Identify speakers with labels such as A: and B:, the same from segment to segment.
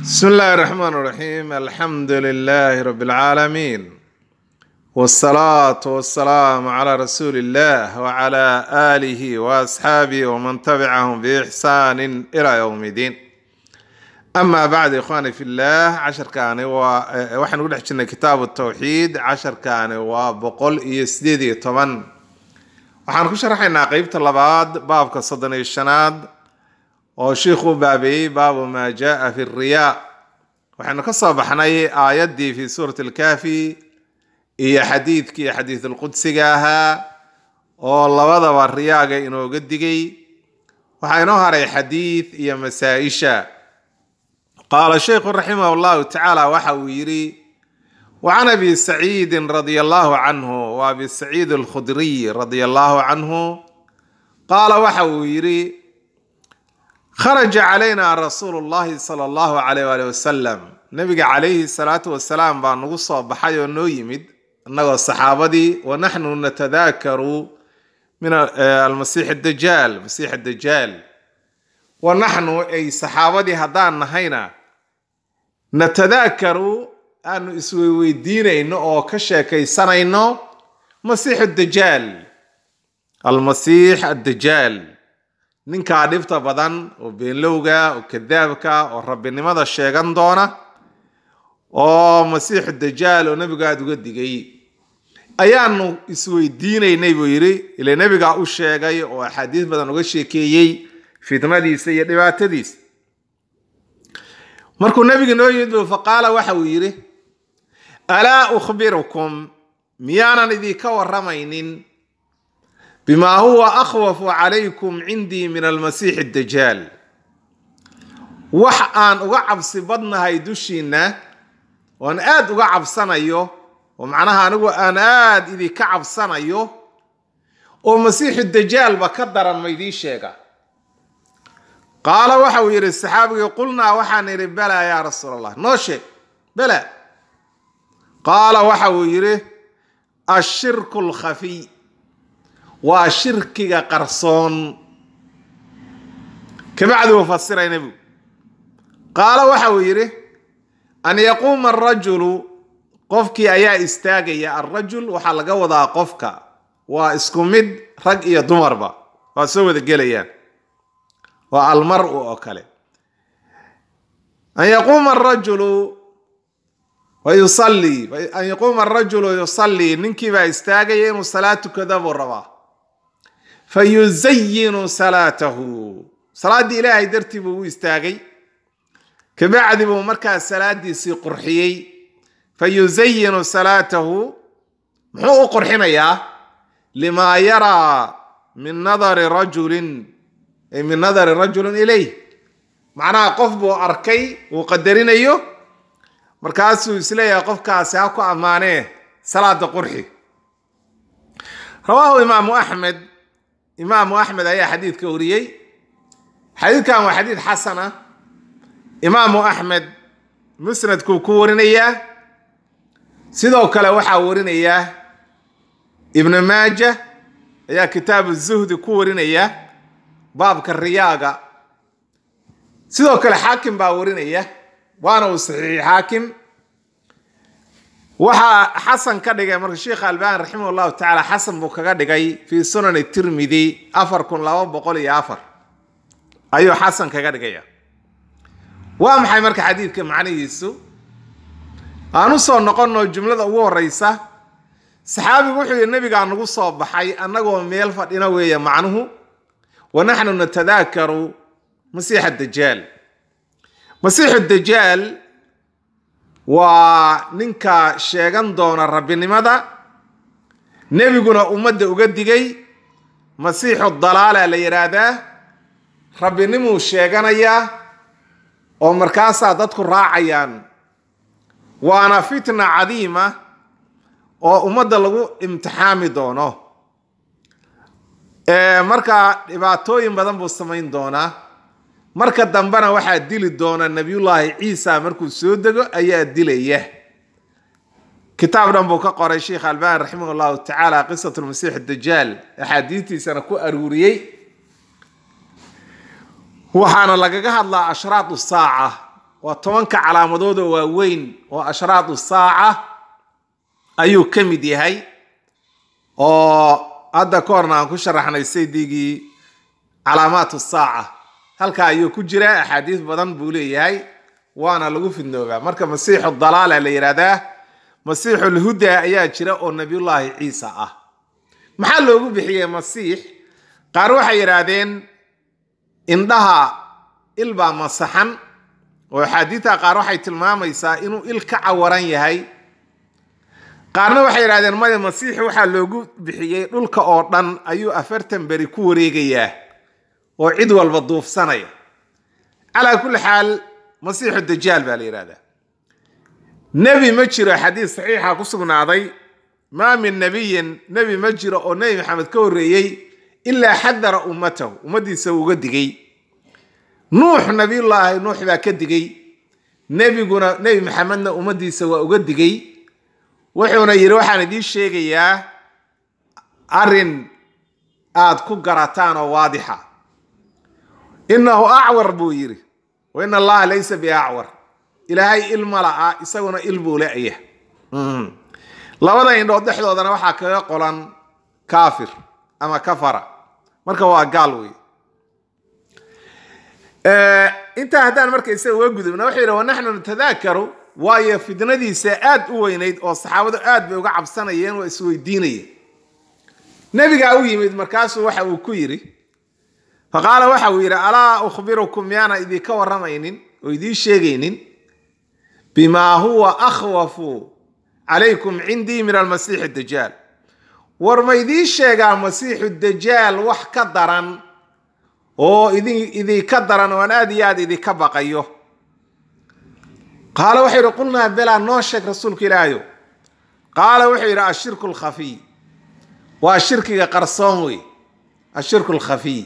A: بسم الله الرحمن الرحيم. الحمد لله رب العالمين، والصلاة والسلام على رسول الله وعلى آله وأصحابه ومن تبعهم بإحسان إلى يوم الدين. أما بعد إخواني في الله، عشر كان وحن نقول حجنا كتاب التوحيد. عشر كان وبقول يسديدي طبعا وحن كشرحنا قيبة اللباد باب كصدني الشناد وشيخ بابي باب ما جاء في الرياء. وحنا كصبحناي آياتي في سورة الكافي هي حديث القدس جاها والله وضع والرياء إنه قد جي وحينوها حديث هي مسائشة. قال الشيخ رحمه الله تعالى وحويري وعن أبي سعيد رضي الله عنه وأبي سعيد الخدري رضي الله عنه قال وحويري خرج علينا رسول الله صلى الله عليه وآله وسلم. نبي عليه الصلاة والسلام بنقص بحي ونيمد أنه الصحابة ونحن نتذاكر من المسيح الدجال ونحن أي صحابة هدان نهينا نتذاكر أن اسوي دين إنه كشكي سنة إنه مسيح الدجال. المسيح الدجال ninka dhibta badan oo beenlowga oo kadaabka oo rabbinimada sheegan doona oo masiix dajaal oo nabiga aad uga digay ayaanu isweydiinaynay buu yiri ilaa nabiga u sheegay oo xadiis badan uga sheekeeyay fitnadiisa iyo dhibaatadiisa. markuu nabiga noo yimid faqala waxa uu yiri alaa ukhbirukum miyaanan idinka waramaynin بما هو أخوف عليكم عندي من المسيح الدجال. وحان أقعب صبدنا هيدوشينا وأن آد أقعب سنة ومعناها أن آد إذي كعب سنة ومسيح الدجال بقدر ما يدي شيئا. قال وحوير السحابة قلنا وحان بلا يا رسول الله نوشي بلا. قال وحوير الشرك الخفي وشركك قرصون كبعد مفسر النبي. قال وحويره أن يقوم الرجل قفك أيا استاجي الرجل وحلقة وضع قفك واسكمد رجع دمربا وسوى الجليان والمرء أكله. أن يقوم الرجل ويصلي أن يقوم الرجل ويصلي ننكي باستاجي وصلاة كذا والربا فيزين صلاته صلاة إلهي درتي بو استاغي كبعد بو مركز صلاة دي سي قرحيي فيزين صلاته محو قرحميا لما يرى من نظر رجل إليه معناها قف بو أركي وقدرين أيوه مركز يسلي قف كاسياكو أمانه صلاة قرحي. رواه إمام أحمد أي حديث كوريي. حديث كان حديث حسنة. إمام أحمد مسند كورينية سيدو كلا وحاورينية. ابن ماجه يا كتاب الزهد كورينية باب كالرياقة سيدو كلا حاكم باورينية وانا صحيح حاكم. وحا حسن كدغاي marka Sheikh Albani rahimahullah ta'ala Hasan buu kaga dhigay fi Sunan at-Tirmidhi 4204 ayu Hasan kaga dhigaya. waa maxay marka xadiidka macnihiisu aanu soo noqono jumlada ugu horeysa saxaabigu wuxuu yiri nabiga anagu soo baxay anagoo meel fadhina weeye macnuhu wa nahnu natadakaru masiix ad-dajjal. masiix ad-dajjal وننكا شيغان دونا ربنimada nabiguna umada uga digay masiixu dalaala la yiraahdaa rabbinimu sheeganaya oo markaas dadku raacayaan waana fitna cadiima oo umada lagu imtixaami doono marka dhibaatooyin badan buu sameyn doona. marka dambana waxa dili doona nabiyullaahi Ciisa markuu soo dago ayaa dilaya. kitaab dhan buu ka qoray Sheikh Albani rahimahullah ta'ala qisatu al-Masih ad-Dajjal ahadiithisana ku aruuriyay waxaana lagaga hadlaa ashraatu saaca وطبنك على مدود ووين وأشراط الساعة أيو كم ديهاي هذا كورنا كشرحنا السيدي علامات الساعة هل كأيو كجرا أحاديث بدن بولي هاي وأنا لقوا في النوبة مركب مسيح الضلال اللي يراده مسيح الهدى أيات شراء النبي الله عيسى محل لقوا بحية مسيح قاروا حيرادين إنها إلبا مسحن وحديثا قاروا حيتلمام يسا إنه إلك عوران يهي قارنا حيرادين ما المسيح وحال لقوا بحية إلك أوردان أيو أفرتن بريكو ريقياه وعيد والبضوف سنة على كل حال مسيح الدجال بالإرادة نبي مجرى حديث صحيح قصنا عضي ما من نبي مجرى أو نبي محمد كوريي إلا حذر أمته ومدي سوى قدقي نوح نبي الله نوح ذا كدقي نبي محمدنا ومدي سوى قدقي وحونا يروح ندي الشيء يا أرن كقراتان واضحة إنه أعور بويري وإن الله ليس بأعور إلهي الملأ يسوون البولائية لوضع إنه دحلو ذا نوحا كيقولا كافر أما كفر مركا قالوي انت هدان مركا يسوي وقدمنا وحيرا ونحن نتذاكر وايا في دندي ساعات وينيد او الصحابه aad bay uga cabsanayeen oo isweydiinayeen nabiga uu yimid markaas waxa uu ku yiri faqala waxa uu yiri ala ukhbirukum yana idii ka waramaynin oo idii sheegaynin bima huwa akhwafu alaykum indi min al-masih ad-dajjal war ma idii sheega masih ad-dajjal wax ka daran oo idii ka daran oo aad iyo aad idii ka baqayo قال وحير قلنا بلا نوشك رسولك إلهي قال وحير الشرك الخفي والشرك قرصومي الشرك الخفي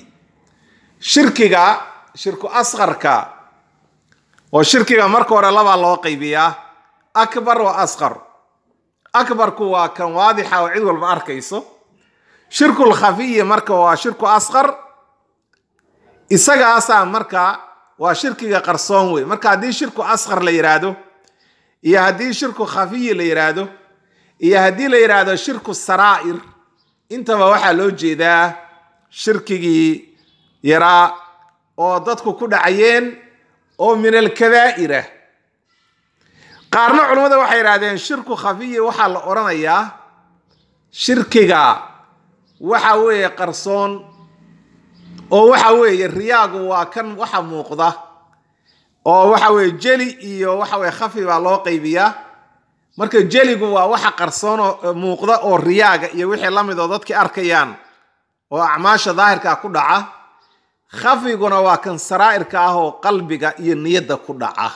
A: شرك أصغر كا والشرك مركور الله قيبيا أكبر وأصغر أكبر كوا كان واضحة وعيد والماركيسو شرك الخفي مركا وشرك أصغر إساقا أسا مركا وشركي قرصون وي marka hadii shirku asghar la yiraahdo iyo hadii shirku khafiy la yiraahdo iyo hadii la yiraahdo shirku saraa'ir intaba waxa loo jeedaa shirkigi yara oo dadku ku dhacayeen oo min al-kabaa'ira qaarna culimada waxay yiraahdeen shirku khafiy waxa la oranayaa shirkiga waxa weeye qarsoon oo waxa weeye riyaagu waa kan waxa muuqda oo waxa weeye jeli iyo waxa weeye khafi baa loo qaybiyaa marka jeligu waa waxa qarsoon oo muuqda oo riyaaga iyo wixii la mid oo dadkii arkayaan oo acmaasha daahirka ku dhaca khafiguna waa kan saraa'irka ah oo qalbiga iyo niyada ku dhaca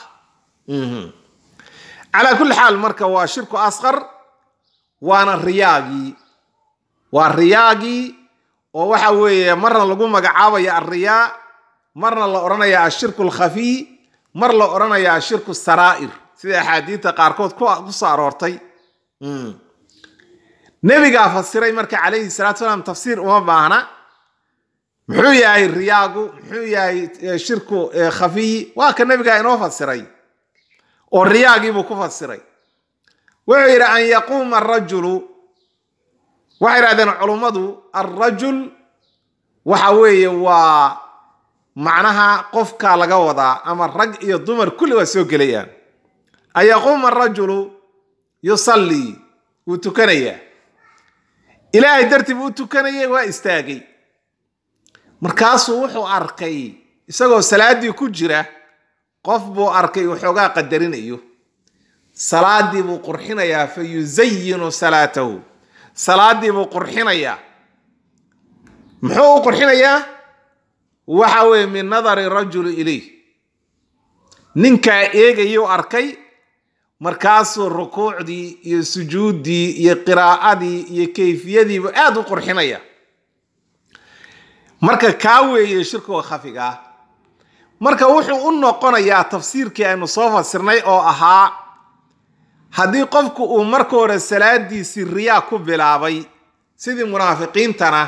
A: ala kulli xaal marka waa shirku asghar waana riyaagi waa riyaagi oo waxa weeye marna lagu magacaabaya ar-riyaa marna la oranaya ashirku al-khafi mar la oranaya ashirku saraa'ir sida xadiidka qaarkood ku soo aroortay nabiga fasiray marka calayhi salaatu salaam tafsiir uma baahna muxuu yahay riyaagu muxuu yahay shirku khafi waa ka nabiga inoo fasiray oo riyaagi buu ku fasiray wuxuu yiri an yaquma ar-rajulu وحيرادين علماء الرجل وحوي ومعناها قفك لغوضا أما الرجل يضمر كل وسوق ليان أن يقوم الرجل يصلي وتكنيا إلهي درتب وتكنيا واستاقي مركاسو وحو أركي يساقو صلاة دي كجرة قفبو أركي وحوغا قدرين أيو صلاة دي بو قرحين فيزين صلاته salaadii buu qurxinaya muxuu qurxinaya waxa weey min nadari rajul ilay ninka eegayo arkay markaasuu rukuucdii iyo sujuudii iyo qiraa'adii iyo kayfiyadii aad u qurxinaya marka ka weeye shirku khafiga marka wuxuu u noqonayaa tafsiirkii aynu soo fasirnay oo ahaa haddii qofku uu marka hore salaadiisii riyaa ku bilaabay sidii munaafiqiintana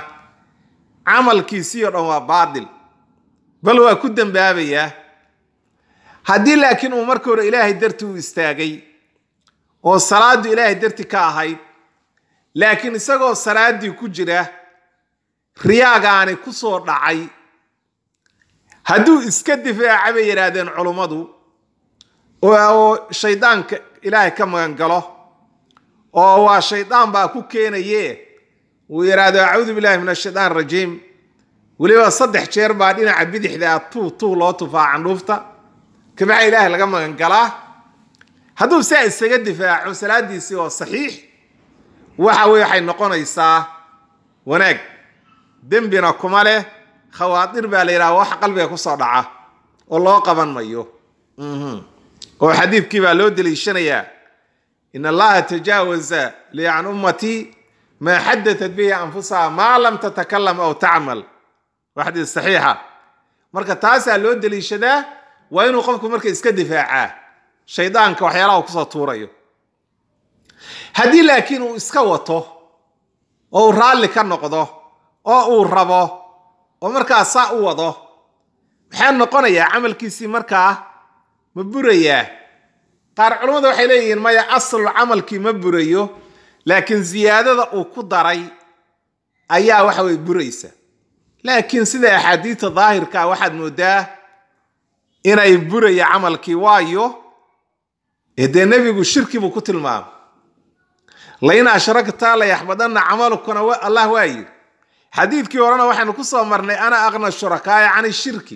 A: camalkiisii oo dhan waa baadil bal waa ku dambaabayaa haddii laakiin uu marka hore ilaahay dartii u istaagay oo salaadu ilaahay dartii ka ahayd laakiin isagoo salaadii ku jira riyaagaani ku soo dhacay hadduu iska difaaca bay yidhaahdeen culummadu oo shaydaanka ilaahay ka magan galo oo waa shaydaan baa ku keenaye uu yidhaahdo acuudu billahi min ashaytaan rajiim weliba 3 jeer baa dhinaca bidixda tuu loo tufaa candhuufta kabacdi ilaahay laga magan galaa hadduu saa isaga difaaco salaadiisii oo saxiix waxay noqonaysaa wanaag dembina kuma leh khawaatir baa la yidhaha wax qalbiga ku soo dhaca oo loo qaban mayo oo xadiidkii baa loo daliishanayaa in allaha tajaawaza li an ummati ma xadatat bihi anfusaha ma lam tatakallam aw tacmal waa xadiid saxiixa marka taasaa loo daliishadaa waa inuu qofku marka iska difaacaa shaydaanka waxyaalaha uu kusoo tuurayo haddii laakiin uu iska wato oo uu raalli ka noqdo oo uu rabo oo markaa saa u wado maxaa noqonayaa camalkiisii markaa ma burayaa qaar culimmadu waxay leeyihiin maya aslu camalkii ma burayo laakiin ziyaadada uu ku daray ayaa waxa way buraysa laakiin sida axaadiista daahirka waxaad moodaa inay buraya camalkii waayo dee nebigu shirki buu ku tilmaamay lain ashrakta la yaxbadanna camalukuna allah waa yidhi xadiidkii horena waxaynu ku soo marnay ana aqna shurakaaya can shirki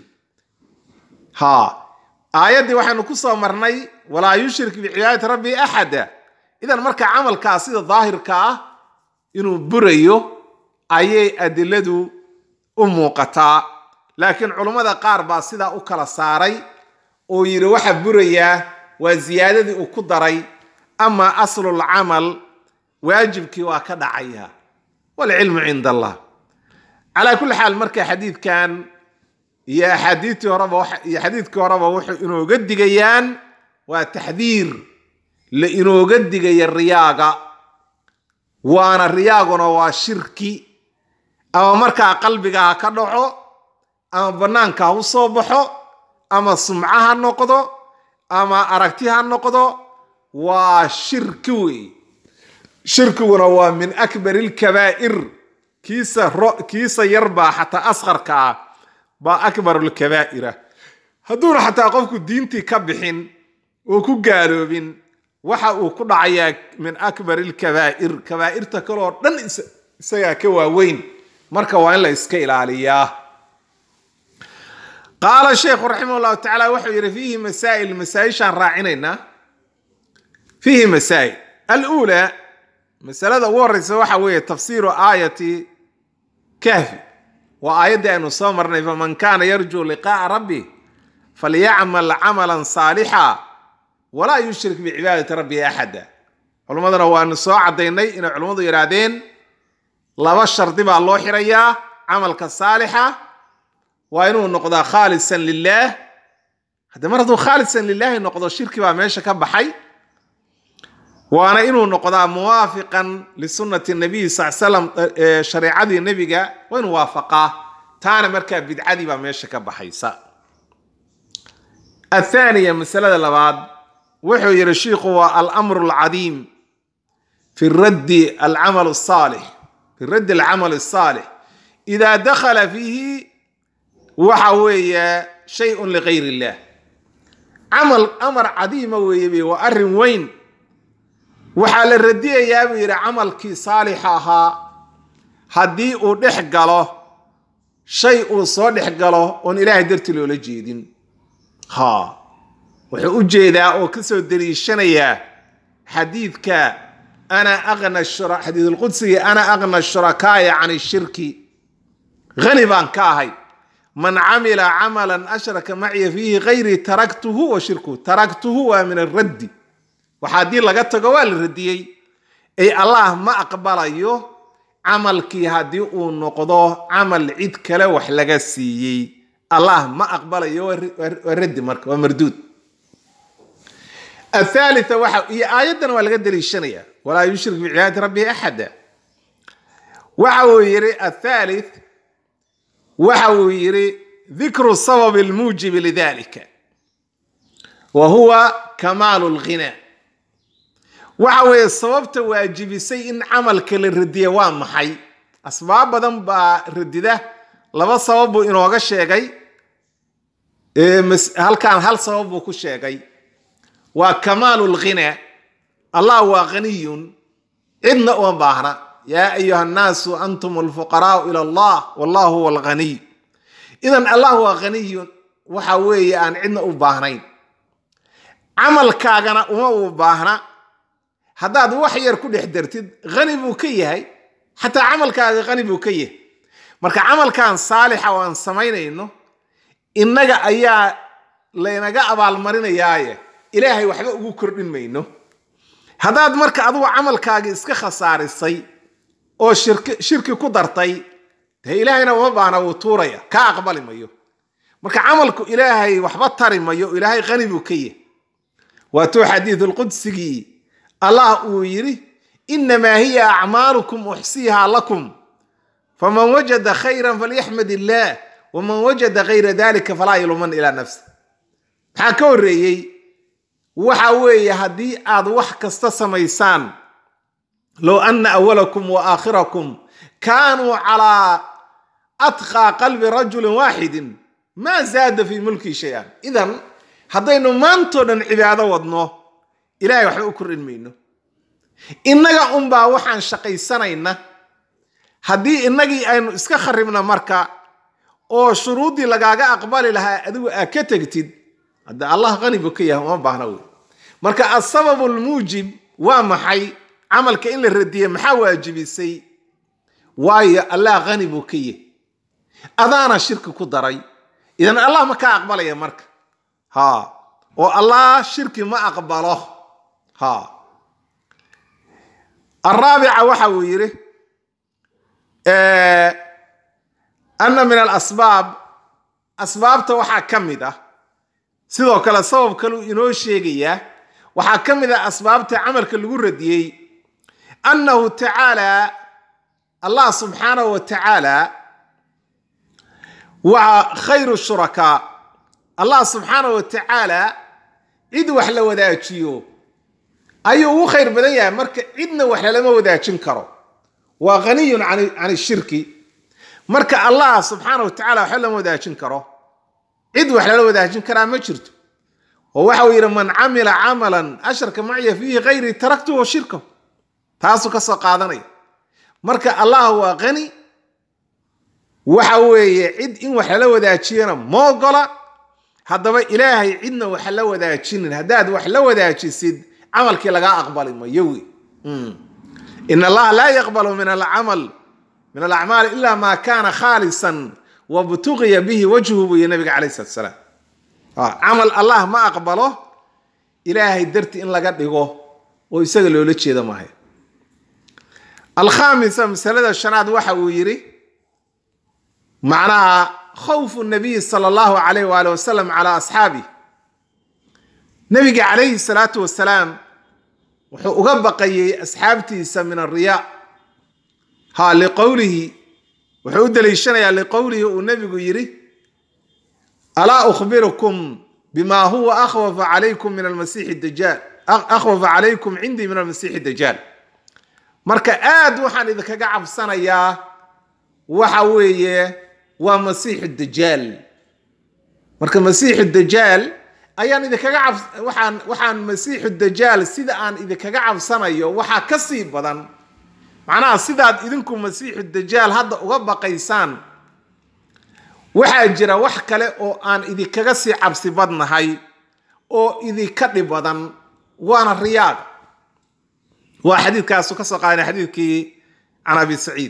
A: aayaddii waxaynu ku soo marnay walaa yushrik bicibaadati rabbi axada idan marka camalkaa sida daahirka ah inuu burayo ayay adiladu u muuqataa laakiin culummada qaar baa sidaa u kala saaray oo yidhi waxa burayaa waa ziyaadadii uu ku daray ama aslul camal waajibkii waa ka dhacaya walcilmu cinda allah calaa kulli xaal marka xadiidkan iyo axaadiidtii horeba wuxuu inooga digayaan waa taxdiir la inooga digaya riyaaga waana riyaaguna waa shirki ama markaa qalbiga ha ka dhaco ama bannaanka ha u soo baxo ama sumco ha noqdo ama aragti ha noqdo waa shirki wey shirkiguna waa min akbar alkabaa'ir kiisa yarbaa xataa asqarka ah baa akbar alkabaa'ira hadduuna xataa qofku diintii ka bixin oo ku gaaloobin waxa uu ku dhacayaa min akbar alkabaa'ir kabaa'irta kaloo dhan isagaa ka waaweyn marka waa in la iska ilaaliyaa qaala sheekhu raximah llahu tacaala wuxuu yidhi fiihi masaa'il masaa-ishaan raacinaynaa fiihi masaa'il aluulaa masalada ugu horreysa waxa weeye tafsiiru aayati kahfi waa aayaddii aynu soo marnay faman kaana yarjuu liqaa'a rabbi falyacmal camalan saalixa walaa yushrik bicibaadati rabbihi axada culimmaduna waanu soo caddaynay inay culimmadu yidhaahdeen 2 shardi baa loo xirayaa camalka saalixa waa inuu noqdaa khaalisan lilaah hadda mar hadduu khaalisan lilaahi noqdo shirki baa meesha ka baxay waana inuu noqdaa muwaafiqan lisunnati nabiy sal slam shariicadii nebiga waa inuu waafaqaa taana markaa bidcadii baa meesha ka baxaysa athaaniya masalada labaad wuxuu yidhi shiikhu waa alamru alcadiim fi raddi alcamal asaalix fi raddi alcamal asaalix idaa dakhala fiihi waxa weeye shayun ligayr illah amar cadiima weeye waa arrin weyn waxaa la radiyayaa buu yidhi camalkii saalixa ahaa haddii uu dhex galo shay uu soo dhex galo oon ilaahay dartii loola jeedin wuxuu u jeedaa oo ka soo daliishanayaa xadiidka xadiid alqudsiga ana aqna shurakaaya can shirki hani baan ka ahay man camila camalan ashraka maciya fiihi gayrii taraktuhu wa shirkuhu taraktuhu waa min alraddi waxa haddii laga tago waa la radiyey ay allah ma aqbalayo camalkii haddii uu noqdo camal cid kale wax laga siiyey allah ma aqbalayo waa raddi marka waa marduud الثالثة آياتنا ولا قدر الشنية ولا يشرك بعبادة ربه أحدا وحويري الثالث وحويري ذكر السبب الموجب لذلك وهو كمال الغنى. وحوي صوبت واجب سي إن عمل كل الردية وامحي أسباب بدن بردده لما صوبه إنه وقش شيء هل كان هل صوبه كل شيء وكمال الغنى الله هو غني إن وباهنا يا أيها الناس أنتم الفقراء إلى الله والله هو الغني. إذن الله هو غني وحوي أن عندنا وباهنين عمل كاغنا وباهنا هذا وحي يركض حدرتد غني بوكيه حتى عمل كاغ غني بوكيه marka camalkan saalix oo aan sameeynayno inaga ayaa leenaga abaal marinayaaye ilaahay waxba ugu kordhin mayno hadaad marka adigu camalkaaga iska khasaarisay oo shirki ku dartay ilaahayna uma baana uu tuuraya ka aqbali mayo marka camalku ilaahay waxba tari mayo ilaahay qani buu kaye waa tuu xadiithul qudsi Allah uu yiri inma hiya a'malukum uhsiha lakum faman wajada khayran falyahmadillah waman wajada ghayra dhalika fala yulman ila nafsi ha ka horeeyay waxa weeye hadii aad wax kasta samaysaan law anna awwalakum wa akhirakum kanu ala atqa qalbi rajul wahid ma zada fi mulki shay'an idan hadaynu maanto dhan cibaado wadno ilaahay wax u korin mayno inaga baa waxaan shaqaysanayna hadii inagii aynu iska kharibna marka oo shuruudi lagaaga aqbali lahaa adigu ka tagtid hada Allah qani buu ka yahay uma baahna way marka asbabul mujib waa maxay amalka in la radiyo maxaa waajibisay waayo Allah qani buu ka yahay adana shirki ku daray idan Allah ma ka aqbalaya marka ha oo Allah shirki ma aqbalo ha الرابعة وحويره أن من الأسباب أسباب توحى كمدة سيدو كلا سبب كلو إنو شيغية وحا كمدة أسباب تعمل كالقرة رديي أنه تعالى الله سبحانه وتعالى وخير الشركاء الله سبحانه وتعالى إذ وحلا وداتشيو أيوه خير بداية مرك إدنا وحلا لما وداتشن كرو وغني عن الشرك مرك الله سبحانه وتعالى وحلا لما وداتشن كرو إذ وحلا لما وداتشن كرو ما شرته ووحوير من عمل عملا أشرك معي فيه غيري تركته وشركه تاسو كسو قادني مرك الله هو غني وحوي عد إن وحلا وداتشينا موقلا هذا إلهي عدنا وحلا وداتشين هداد وحلا وداتشين عملك لغا أقبل ما يوي إن الله لا يقبل من الأعمال إلا ما كان خالصا وابتغي به وجهه يا نبي عليه الصلاة والسلام عمل الله ما أقبله إلهي درت إن لغا دغو ويسغل لو لجيدا ما هي الخامسة مسألة الشناد waxa uu yiri معناها خوف النبي صلى الله عليه وآله وسلم على أصحابه نبي عليه الصلاة والسلام وغبقي أصحابتي من الرياء ها لقوله وحود ليشنا لقوله والنبي يري ألا أخبركم بما هو أخوف عليكم من المسيح الدجال أخوف عليكم عندي من المسيح الدجال marka aad waxaan idinka cabsanayaa waxa weeye waa masiix ad-dajaal marka masiix ad-dajaal ayaan idinka waxaan masiix ad-dajaal sida aan idinka cabsanayo waxa ka sii badan macnaha sidaad idinku masiix ad-dajaal hadda uga baqaysaan waxa jira wax kale oo aan idinkaga sii cabsi badnahay oo idinka dhib badan waana riyaad وحديث كاسو كسو قانا حديث عن أبي سعيد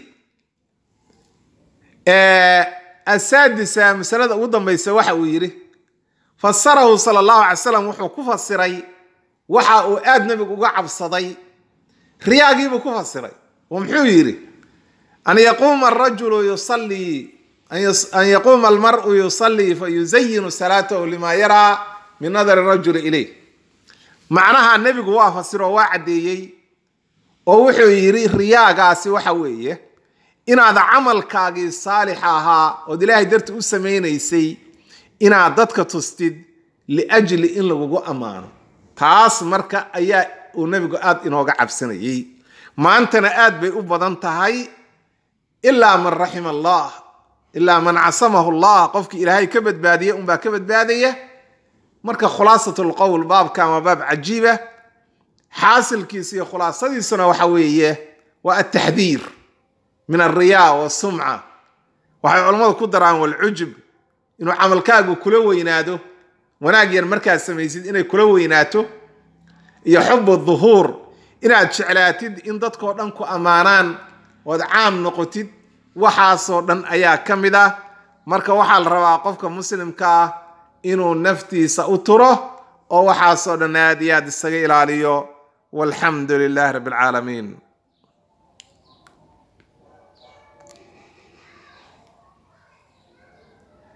A: السادسة مسألة وضم بيسوحة ويري فسره صلى الله عليه وسلم وحو كفسري وحا وآد نبي قعب صدي رياقي بكفسري ومحو يري أن يقوم الرجل يصلي أن يقوم المرء يصلي فيزين صلاته لما يرى من نظر الرجل إليه معناها النبي قواه فسره وعدي oo wuxuu yiri riyaagaasi waxa weeye inaad amalkaagii saalix ahaa oo Ilaahay darti u sameeynayay inaad dadka tustid liajli in lagugu ammaano. taas marka ayaa uu nabigu aad inooga cabsanayay. maantana aad bay u badan tahay, ilaa man raxima allah, ilaa man casamahu allah, qofkii ilaahay ka badbaadiya unbaa ka badbaadaya. marka khulaasatul qowl baabkan waa baab cajiiba. xaasilkiisa iyo khulaasadiisuna waxa weeye waa ataxdiir min alriyaa wasumca. waxay culammadu ku daraan walcujub, inuu camalkaagu kula weynaado, wanaag yar markaad samaysid inay kula weynaato, iyo xubu duhuur, inaad jeclaatid in dadkoo dhan ku ammaanaan ood caam noqotid. waxaasoo dhan ayaa ka mid ah. marka waxaa la rabaa qofka muslimka ah inuu naftiisa u turo oo waxaasoo dhan aad iyo aad isaga ilaaliyo. walxamdu lilaahi rabbi alcaalamiin.